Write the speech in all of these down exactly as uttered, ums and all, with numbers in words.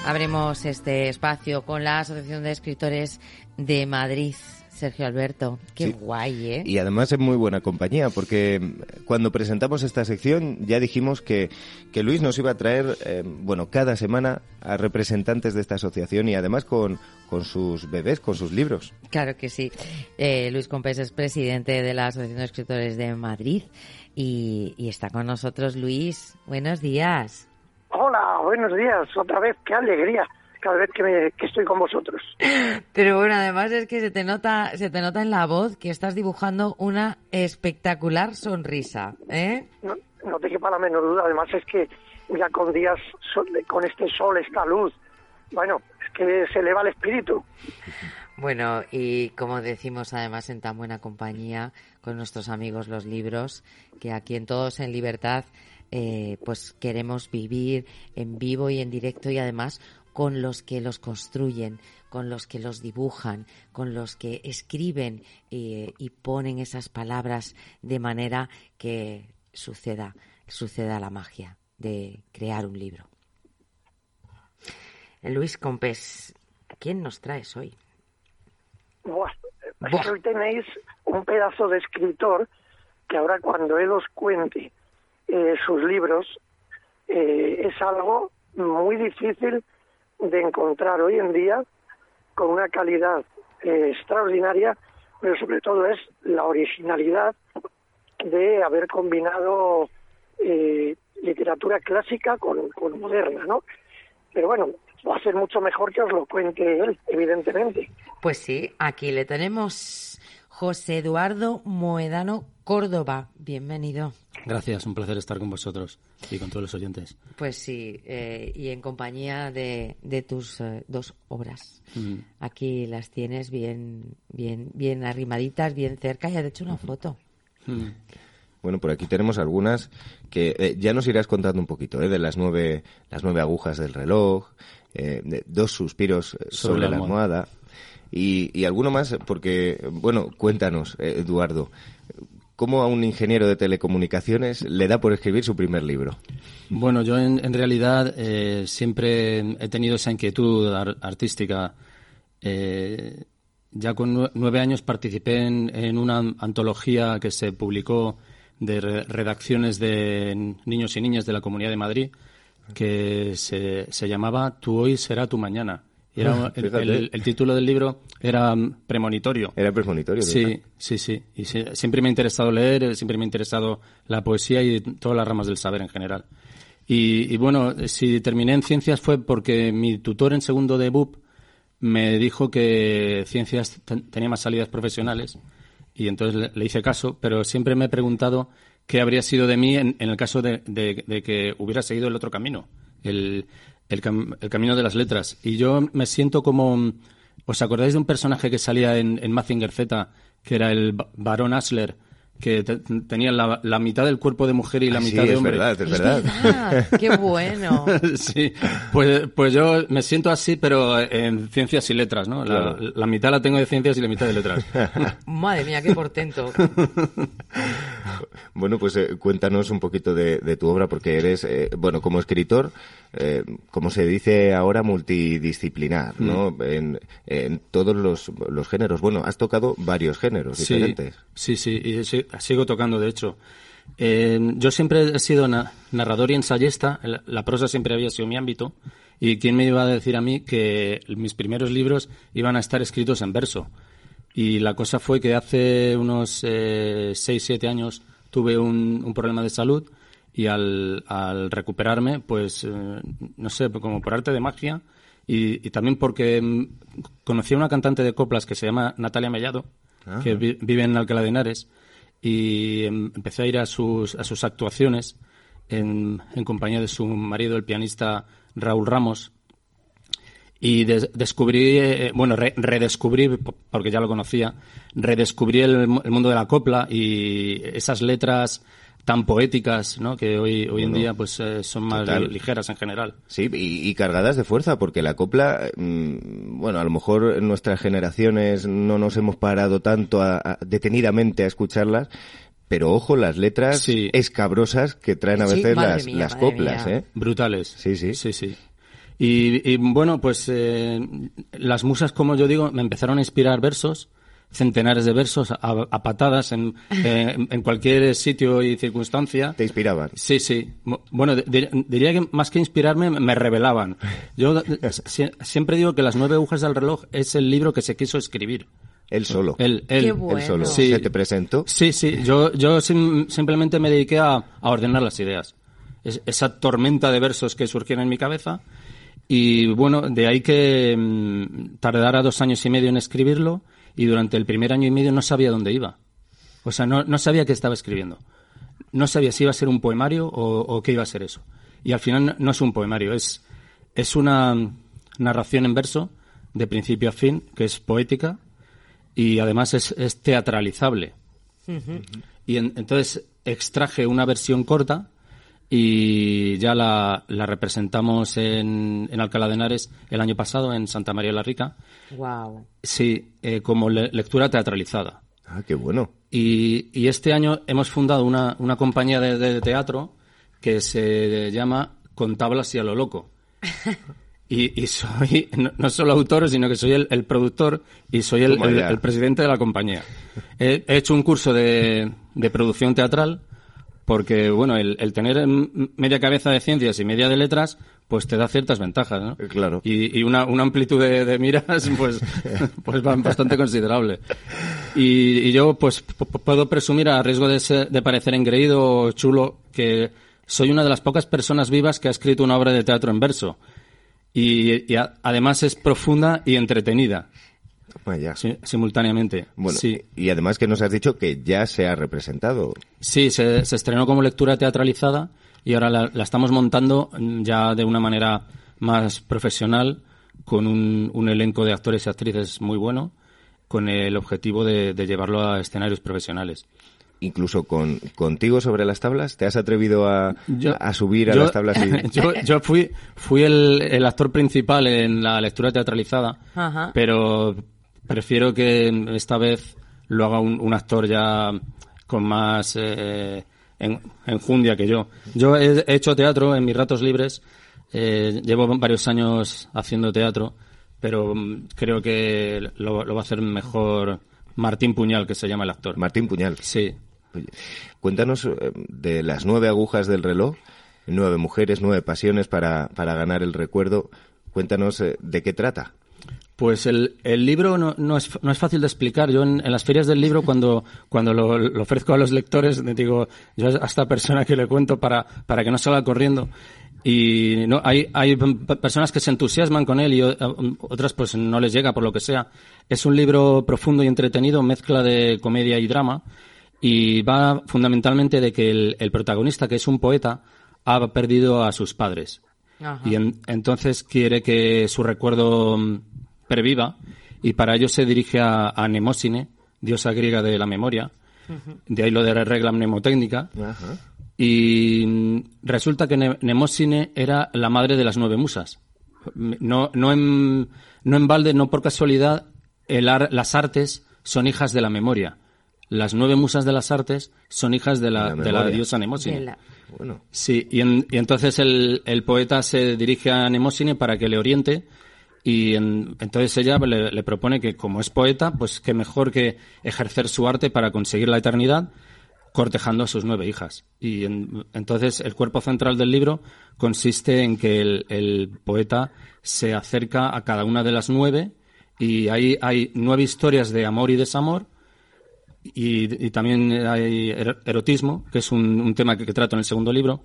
abrimos este espacio con la Asociación de Escritores de Madrid. Sergio Alberto, qué sí. guay, ¿eh? Y además es muy buena compañía, porque cuando presentamos esta sección ya dijimos que, que Luis nos iba a traer, eh, bueno, cada semana a representantes de esta asociación y además con, con sus bebés, con sus libros. Claro que sí. Eh, Luis Compés es presidente de la Asociación de Escritores de Madrid y, y está con nosotros. Luis, buenos días. Hola, buenos días. Otra vez, qué alegría cada vez que, me, que estoy con vosotros. Pero bueno, además es que se te nota se te nota en la voz que estás dibujando una espectacular sonrisa, ¿eh? No, no te quepa la menor duda. Además es que ya con días, con este sol, esta luz, bueno, es que se eleva el espíritu. Bueno, y como decimos además en tan buena compañía con nuestros amigos los libros, que aquí en Todos en Libertad eh, pues queremos vivir en vivo y en directo y además con los que los construyen, con los que los dibujan, con los que escriben eh, y ponen esas palabras de manera que suceda, suceda la magia de crear un libro. Luis Compés, ¿quién nos traes hoy? Buah, es que hoy tenéis un pedazo de escritor que ahora cuando él os cuente eh, sus libros eh, es algo muy difícil de encontrar hoy en día, con una calidad eh, extraordinaria, pero sobre todo es la originalidad de haber combinado eh, literatura clásica con, con moderna, ¿no? Pero bueno, va a ser mucho mejor que os lo cuente él, evidentemente. Pues sí, aquí le tenemos. José Eduardo Moedano Córdoba, bienvenido. Gracias, un placer estar con vosotros y con todos los oyentes. Pues sí, eh, y en compañía de, de tus eh, dos obras. Mm. Aquí las tienes bien, bien, bien arrimaditas, bien cerca, y has hecho una foto. Mm. Bueno, por aquí tenemos algunas que eh, ya nos irás contando un poquito, ¿eh? De las nueve, las nueve agujas del reloj, eh, de dos suspiros sobre, sobre la almohada. almohada. Y, y alguno más, porque, bueno, cuéntanos, Eduardo, ¿cómo a un ingeniero de telecomunicaciones le da por escribir su primer libro? Bueno, yo en, en realidad eh, siempre he tenido esa inquietud ar- artística. Eh, ya con nueve años participé en, en una antología que se publicó de re- redacciones de niños y niñas de la Comunidad de Madrid, que se, se llamaba Tu hoy será tu mañana. Y era, el, el, el título del libro era premonitorio. Era premonitorio. Sí, ¿verdad? sí, sí. Y sí, siempre me ha interesado leer, siempre me ha interesado la poesía y todas las ramas del saber en general. Y, y bueno, si terminé en ciencias fue porque mi tutor en segundo de B U P me dijo que ciencias t- tenía más salidas profesionales y entonces le, le hice caso, pero siempre me he preguntado qué habría sido de mí en, en el caso de, de, de que hubiera seguido el otro camino, el... El, cam- el camino de las letras. Y yo me siento como... ¿Os acordáis de un personaje que salía en, en Mazinger Z, que era el Barón Asler, que te- tenía la, la mitad del cuerpo de mujer y la ah, mitad sí, de es hombre? Verdad, es, es verdad, verdad. ¡Qué bueno! Sí, pues, pues yo me siento así, pero en ciencias y letras, ¿no? La, claro. la mitad la tengo de ciencias y la mitad de letras. Madre mía, qué portento. Bueno, pues eh, cuéntanos un poquito de, de tu obra, porque eres, eh, bueno, como escritor, eh, como se dice ahora, multidisciplinar, ¿no? Mm. En, en todos los, los géneros. Bueno, has tocado varios géneros sí, diferentes. Sí, sí, y sí, sigo tocando, de hecho. Eh, yo siempre he sido na- narrador y ensayista, la, la prosa siempre había sido mi ámbito, y ¿quién me iba a decir a mí que mis primeros libros iban a estar escritos en verso? Y la cosa fue que hace unos eh, seis, siete años tuve un, un problema de salud y al, al recuperarme, pues, eh, no sé, como por arte de magia y, y también porque mm, conocí a una cantante de coplas que se llama Natalia Mellado, ah. que vi, vive en Alcalá de Henares, y em, empecé a ir a sus, a sus actuaciones en, en compañía de su marido, el pianista Raúl Ramos. Y de- descubrí, eh, bueno, re- redescubrí, porque ya lo conocía, redescubrí el, el mundo de la copla y esas letras tan poéticas, ¿no? Que hoy hoy bueno, en día pues eh, son más li- ligeras en general. Sí, y, y cargadas de fuerza, porque la copla, mmm, bueno, a lo mejor en nuestras generaciones no nos hemos parado tanto a, a, detenidamente a escucharlas, pero ojo, las letras sí. escabrosas que traen a veces sí, las, mía, las coplas, mía. ¿eh? Brutales. Sí, sí. Sí, sí. Y, y bueno, pues eh, las musas, como yo digo, me empezaron a inspirar versos, centenares de versos a, a patadas en, eh, en cualquier sitio y circunstancia. ¿Te inspiraban? Sí, sí. Bueno, dir, diría que más que inspirarme, me revelaban. Yo si, siempre digo que Las nueve agujas del reloj es el libro que se quiso escribir. Él solo. Él, él, Qué bueno. Él solo. Sí. ¿Se te presentó? Sí, sí. Yo, yo sim, simplemente me dediqué a, a ordenar las ideas. Es, esa tormenta de versos que surgieron en mi cabeza. Y bueno, de ahí que mmm, tardara dos años y medio en escribirlo. Y durante el primer año y medio no sabía dónde iba. O sea, no, no sabía qué estaba escribiendo. No sabía si iba a ser un poemario o, o qué iba a ser eso. Y al final no es un poemario, es, es una narración en verso, de principio a fin, que es poética y además es, es teatralizable. Uh-huh. Y en, entonces extraje una versión corta y ya la, la representamos en, en Alcalá de Henares el año pasado, en Santa María la Rica. Wow. Sí, eh, como le, lectura teatralizada. Ah, qué bueno. Y, y este año hemos fundado una, una compañía de, de teatro que se llama Con tablas y a lo loco. Y, y soy no, no solo autor, sino que soy el, el productor y soy el, el, el presidente de la compañía. He, he hecho un curso de, de producción teatral porque, bueno, el, el tener media cabeza de ciencias y media de letras, pues te da ciertas ventajas, ¿no? Claro. Y, y una, una amplitud de, de miras, pues, pues bastante considerable. Y, y yo, pues, p- puedo presumir, a riesgo de, ser, de parecer engreído o chulo, que soy una de las pocas personas vivas que ha escrito una obra de teatro en verso. Y, y a, además es profunda y entretenida. Vaya. Sí, simultáneamente. Bueno, sí. Y además que nos has dicho que ya se ha representado. Sí, se, se estrenó como lectura teatralizada y ahora la, la estamos montando ya de una manera más profesional, con un, un elenco de actores y actrices muy bueno, con el objetivo de, de llevarlo a escenarios profesionales. Incluso con contigo sobre las tablas, ¿te has atrevido a, yo, a subir a yo, las tablas? Y... yo, yo fui fui el, el actor principal en la lectura teatralizada, Ajá. pero prefiero que esta vez lo haga un, un actor ya con más eh, en, enjundia que yo. Yo he, he hecho teatro en mis ratos libres, eh, llevo varios años haciendo teatro, pero creo que lo, lo va a hacer mejor Martín Puñal, que se llama el actor. Martín Puñal. Sí. Oye, cuéntanos eh, de las nueve agujas del reloj, nueve mujeres, nueve pasiones para, para ganar el recuerdo. Cuéntanos eh, de qué trata. Pues el, el libro no, no, es, no es fácil de explicar. Yo en, en las ferias del libro, cuando, cuando lo, lo ofrezco a los lectores, les digo, yo a esta persona que le cuento para, para que no salga corriendo. Y no hay, hay personas que se entusiasman con él y otras pues no les llega por lo que sea. Es un libro profundo y entretenido, mezcla de comedia y drama. Y va fundamentalmente de que el, el protagonista, que es un poeta, ha perdido a sus padres. Ajá. Y en, entonces quiere que su recuerdo perviva, y para ello se dirige a, a Mnemósine, diosa griega de la memoria. Uh-huh. De ahí lo de la regla mnemotécnica. Ajá. Y resulta que Mnemósine era la madre de las nueve musas. No, no, en, no en balde, no por casualidad, el ar, las artes son hijas de la memoria. Las nueve musas de las artes son hijas de la, de la, de la diosa Mnemósine. La... Bueno. Sí, y, en, y entonces el, el poeta se dirige a Mnemósine para que le oriente, y en, entonces ella le, le propone que, como es poeta, pues que mejor que ejercer su arte para conseguir la eternidad, cortejando a sus nueve hijas. Y en, entonces el cuerpo central del libro consiste en que el, el poeta se acerca a cada una de las nueve, y ahí hay nueve historias de amor y desamor. Y, y también hay erotismo, que es un, un tema que, que trato en el segundo libro.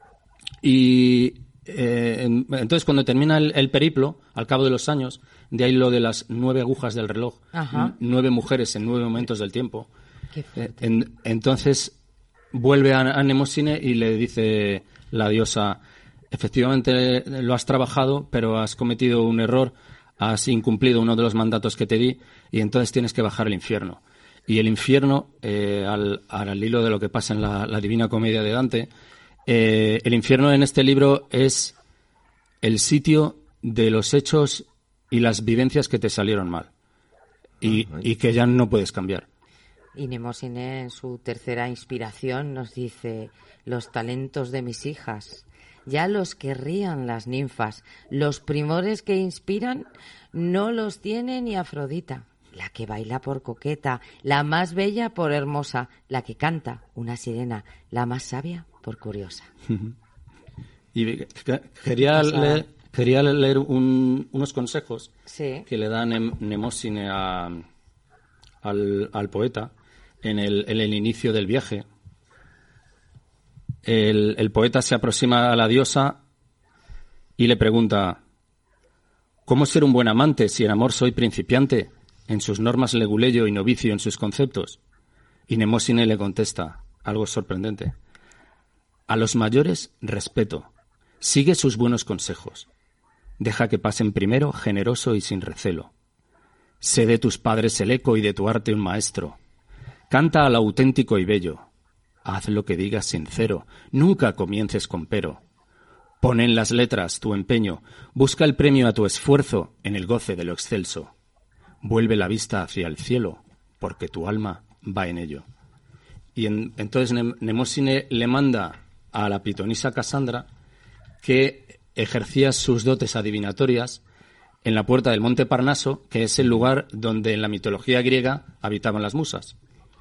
Y eh, entonces cuando termina el, el periplo, al cabo de los años, de ahí lo de las nueve agujas del reloj, Ajá. nueve mujeres en nueve momentos del tiempo. Qué fuerte. En, entonces vuelve a, a Mnemósine y le dice la diosa: efectivamente lo has trabajado, pero has cometido un error, has incumplido uno de los mandatos que te di, y entonces tienes que bajar al infierno. Y el infierno, eh, al, al hilo de lo que pasa en la, la Divina Comedia de Dante, eh, el infierno en este libro es el sitio de los hechos y las vivencias que te salieron mal y, y que ya no puedes cambiar. Y Mnemósine, en su tercera inspiración, nos dice: los talentos de mis hijas. ya los querrían las ninfas. Los primores que inspiran no los tiene ni Afrodita. La que baila por coqueta, la más bella por hermosa, la que canta, una sirena, la más sabia por curiosa. Y quería leer, quería leer un, unos consejos sí. que le da Mnemósine a, al, al poeta en el, en el inicio del viaje. El, el poeta se aproxima a la diosa y le pregunta: ¿cómo ser un buen amante si en amor soy principiante? En sus normas leguleyo y novicio en sus conceptos. Y Mnemósine le contesta algo sorprendente: a los mayores respeto, sigue sus buenos consejos, deja que pasen primero generoso y sin recelo. Sé de tus padres el eco y de tu arte un maestro. Canta al auténtico y bello. Haz lo que digas sincero, nunca comiences con pero. Pon en las letras tu empeño, busca el premio a tu esfuerzo en el goce de lo excelso. Vuelve la vista hacia el cielo, porque tu alma va en ello. Y en, entonces Mnemósine le manda a la pitonisa Casandra que ejercía sus dotes adivinatorias en la puerta del Monte Parnaso, que es el lugar donde en la mitología griega habitaban las musas.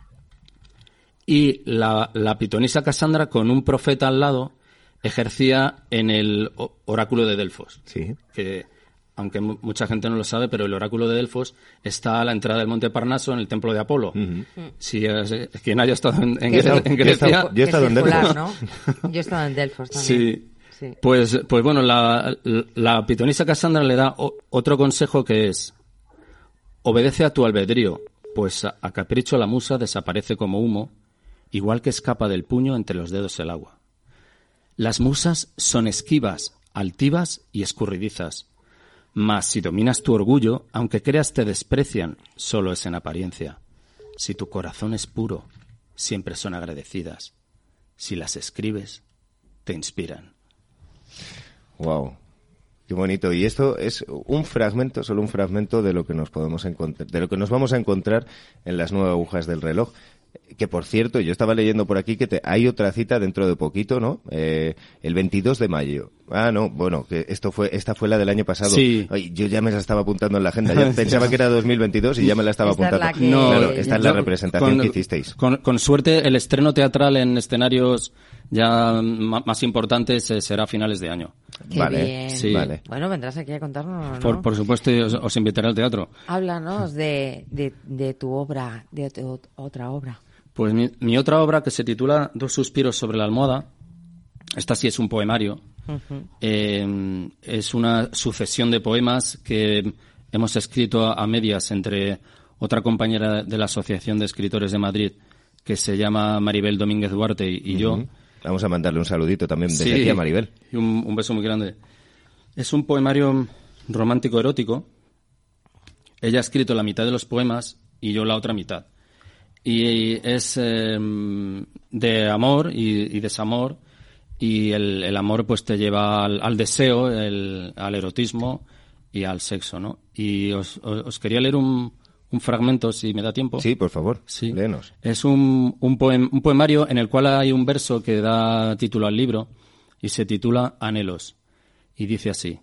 Y la, la pitonisa Casandra, con un profeta al lado, ejercía en el oráculo de Delfos. Sí. Que, aunque mucha gente no lo sabe, pero el oráculo de Delfos está a la entrada del Monte Parnaso, en el templo de Apolo. Uh-huh. Si eh, quien haya estado en, en, Grecia, en Grecia... Yo he estado en Delfos. ¿No? Yo he estado en Delfos también. Sí. sí. Pues, pues bueno, la, la pitonisa Casandra le da o, otro consejo, que es: obedece a tu albedrío, pues a, a capricho la musa desaparece como humo, igual que escapa del puño entre los dedos el agua. Las musas son esquivas, altivas y escurridizas. Mas si dominas tu orgullo, aunque creas te desprecian, solo es en apariencia. Si tu corazón es puro, siempre son agradecidas. Si las escribes, te inspiran. Wow, qué bonito. Y esto es un fragmento, solo un fragmento de lo que nos podemos encontrar, de lo que nos vamos a encontrar en las nueve agujas del reloj. Que, por cierto, yo estaba leyendo por aquí que te, hay otra cita dentro de poquito, ¿no? Eh, el veintidós de mayo. Ah, no, bueno, que esto fue, esta fue la del año pasado. Sí. Ay, yo ya me la estaba apuntando en la agenda. Yo pensaba que era dos mil veintidós y ya me la estaba esta apuntando. Es la que... No, claro, esta es la yo, representación con, que hicisteis. Con, con suerte, el estreno teatral en escenarios ya más importantes será a finales de año. Qué vale, bien. Sí. Vale. Bueno, vendrás aquí a contarnos, ¿no? Por, por supuesto, os, os invitaré al teatro. Háblanos de, de, de tu obra, de tu, otra obra. Pues mi, mi otra obra, que se titula Dos suspiros sobre la almohada, esta sí es un poemario. Uh-huh. Eh, es una sucesión de poemas que hemos escrito a, a medias entre otra compañera de la Asociación de Escritores de Madrid, que se llama Maribel Domínguez Duarte, y, y uh-huh. yo. Vamos a mandarle un saludito también desde sí, aquí a Maribel. Y un, un beso muy grande. Es un poemario romántico erótico. Ella ha escrito la mitad de los poemas y yo la otra mitad. Y es eh, de amor y, y desamor, y el, el amor pues te lleva al, al deseo, el, al erotismo y al sexo, ¿no? Y os, os, os quería leer un, un fragmento, si me da tiempo. Sí, por favor, sí. Léenos. Es un, un, poem, un poemario en el cual hay un verso que da título al libro y se titula Anhelos, y dice así: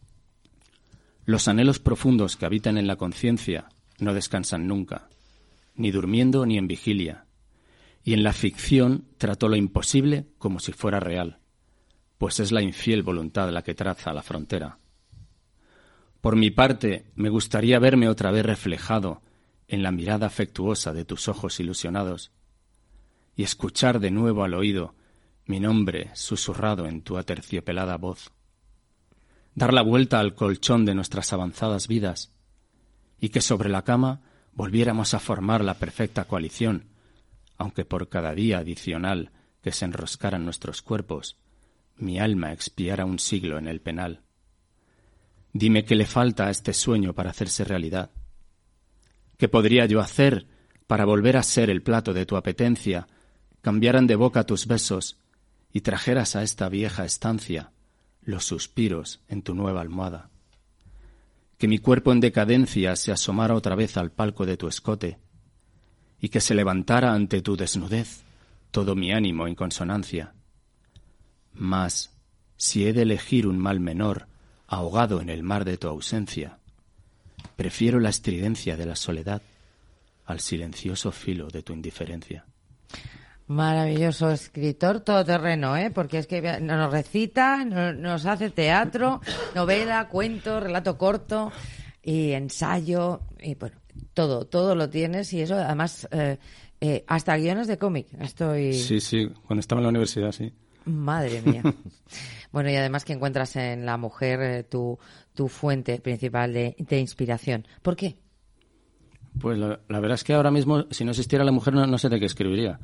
los anhelos profundos que habitan en la conciencia no descansan nunca, ni durmiendo ni en vigilia, y en la ficción trato lo imposible como si fuera real, pues es la infiel voluntad la que traza la frontera. Por mi parte, me gustaría verme otra vez reflejado en la mirada afectuosa de tus ojos ilusionados y escuchar de nuevo al oído mi nombre susurrado en tu aterciopelada voz. Dar la vuelta al colchón de nuestras avanzadas vidas y que sobre la cama volviéramos a formar la perfecta coalición, aunque por cada día adicional que se enroscaran nuestros cuerpos, mi alma expiara un siglo en el penal. Dime qué le falta a este sueño para hacerse realidad. ¿Qué podría yo hacer para volver a ser el plato de tu apetencia, cambiaran de boca tus besos y trajeras a esta vieja estancia los suspiros en tu nueva almohada? Que mi cuerpo en decadencia se asomara otra vez al palco de tu escote y que se levantara ante tu desnudez todo mi ánimo en consonancia. Mas, Si he de elegir un mal menor, ahogado en el mar de tu ausencia, prefiero la estridencia de la soledad al silencioso filo de tu indiferencia. Maravilloso escritor todoterreno, ¿eh? Porque es que nos recita, nos hace teatro, novela, cuento, relato corto y ensayo y bueno, todo, todo lo tienes y eso además eh, eh, hasta guiones de cómic. Estoy. Sí, sí, cuando estaba en la universidad, sí. Madre mía. Bueno, y además que encuentras en la mujer eh, tu, tu fuente principal de, de inspiración. ¿Por qué? Pues la, la verdad es que ahora mismo, si no existiera la mujer, no, no sé de qué escribiría.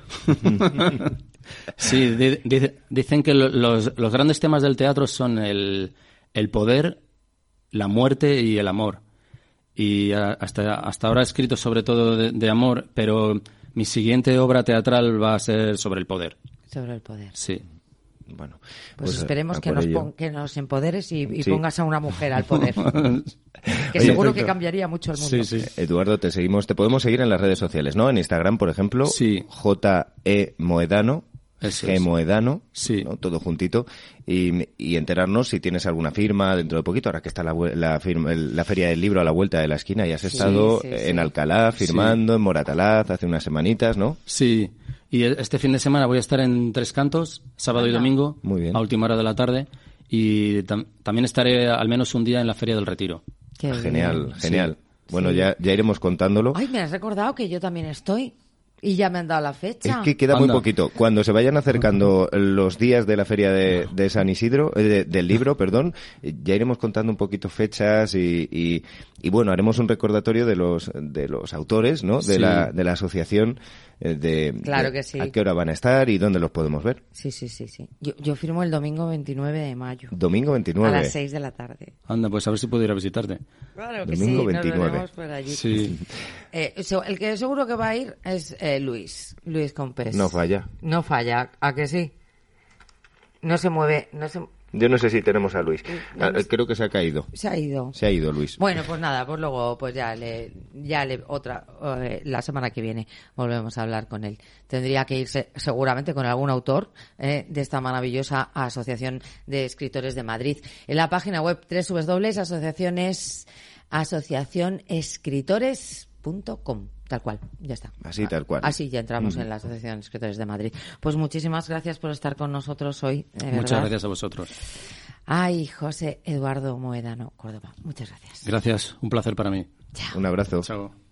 Sí, di, di, dicen que lo, los, los grandes temas del teatro son el, el poder, la muerte y el amor. Y a, hasta, hasta ahora he escrito sobre todo de, de amor, pero mi siguiente obra teatral va a ser sobre el poder. Sobre el poder. Sí. Bueno, pues, pues esperemos a, a que, nos pon, que nos empoderes y, y sí. pongas a una mujer al poder. Que Oye, seguro que cambiaría mucho el mundo. Sí, sí. Eduardo, te seguimos, te podemos seguir en las redes sociales, ¿no? En Instagram, por ejemplo, sí. J E Moedano, G Moedano, sí. ¿no? Todo juntito, y, y enterarnos si tienes alguna firma dentro de poquito, ahora que está la, la, firma, la Feria del Libro a la vuelta de la esquina, y has estado sí, sí, en sí. Alcalá firmando, sí. en Moratalaz, hace unas semanitas, ¿no? Sí. Y este fin de semana voy a estar en Tres Cantos, sábado y domingo, Muy bien. a última hora de la tarde. Y tam- también estaré al menos un día en la Feria del Retiro. Qué genial, bien. genial. Sí. Bueno, sí. ya, ya iremos contándolo. Ay, me has recordado que yo también estoy. Y ya me han dado la fecha. Es que queda Anda. muy poquito. Cuando se vayan acercando los días de la Feria de, de San Isidro, eh, de, del libro, perdón, ya iremos contando un poquito fechas y, y, y bueno, haremos un recordatorio de los de los autores, ¿no? De sí. la de la asociación eh, de, claro de que sí. a qué hora van a estar y dónde los podemos ver. Sí, sí, sí, sí. Yo, yo firmo el domingo veintinueve de mayo. Domingo veintinueve. A las seis de la tarde. Anda, pues a ver si puedo ir a visitarte. Claro que Domingo sí, veintinueve. nos veremos por allí. Sí. Eh, el que seguro que va a ir es eh, Luis, Luis Compés. No falla. No falla, ¿a que sí? No se mueve, no se... Yo no sé si tenemos a Luis. No, no, Creo que se ha caído. Se ha ido. Se ha ido Luis. Bueno, pues nada, pues luego, pues ya le, ya le, otra, eh, la semana que viene volvemos a hablar con él. Tendría que irse seguramente con algún autor eh, de esta maravillosa Asociación de Escritores de Madrid. En la página web doble u doble u doble u punto asociaciones, asociación escritores punto com. Tal cual, ya está. Así, tal cual. Así ya entramos mm. en la Asociación de Escritores de Madrid. Pues muchísimas gracias por estar con nosotros hoy. De Muchas verdad. gracias a vosotros. Ay, José Eduardo Moedano, Córdoba. Muchas gracias. Gracias, un placer para mí. Chao. Un abrazo. Chao.